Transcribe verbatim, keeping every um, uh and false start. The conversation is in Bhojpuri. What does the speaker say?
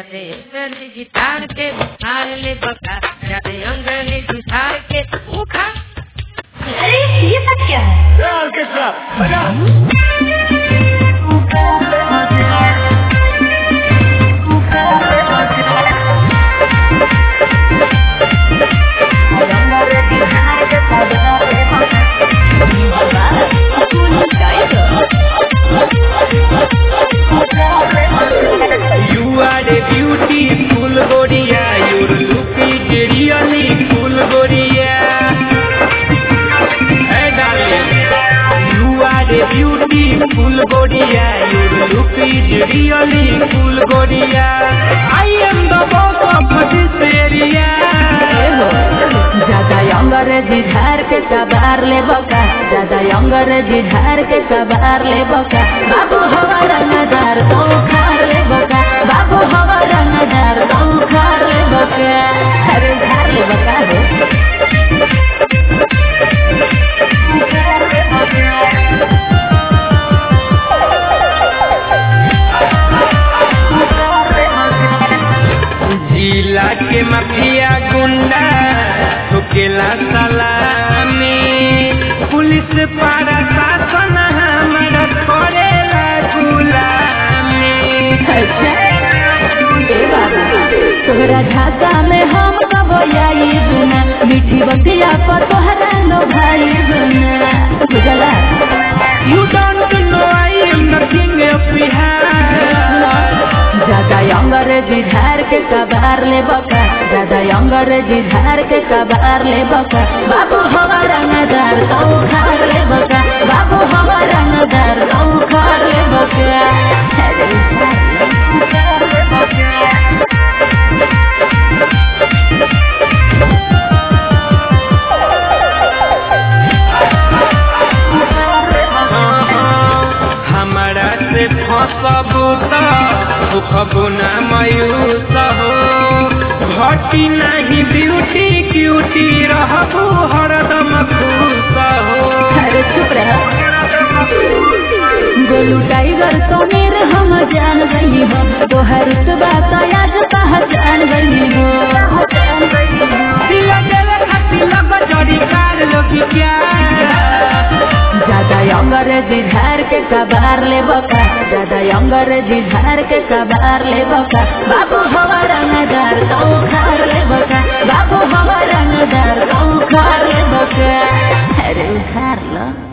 जाते अंगनी गिटार के बुखार ले बका जाते अंगनी गिटार के उखा। अरे ये सब क्या है? ऑर्केस्ट्रा बजा। You are a beautiful Goria, your look is really cool Goria. Hey darling, you are a beautiful Goria, your look is really cool Goria. I am the boss of this area. ज्यादा अंग्रेजी झार के कबार ले बका, ज्यादा अंग्रेजी झार के कबार ले बका, बाबू हवा रंगदार तो खार ले बका, बाबू हवा रंगदार तो खार ले बका, अरे झार ले बका रे। जिला के माफिया गुंडा ठोकेला सलामी, पुलिस पारा शासन हमारा करेला गुलामी। तोहरा झाका में हम कब आई गुना, मीठी बतिया पर तोहरा लो भाई गुना, बुझला? You don't know I am the king of Bihar. ज्यादा अंग्रेजी झार के कबार ले बका, ज्यादा अंग्रेजी झार के कबार ले बका, बाबू हवा रंगदार तो खार ले बका, बाबू हवा रंगदार तो खार ले बका, अरे खार ले बका। हमारा से फसबू तो सुखबू न मायूस हो, घटी नहीं ब्यूटी क्यूटी रहबू हरदम खुश हो। अरे चुप रह, गोलू टाइगर तो मेरे हम जान गई हो, तोहर बात आज पहचान गई हो। ज्यादा अंग्रेजी झार के कबार ले बका, ज्यादा अंग्रेजी झार के कबार ले बका, बाबू हवा रंगदार तो खार ले बका, बाबू हवा रंगदार तो खार ले बका, अरे खार लो।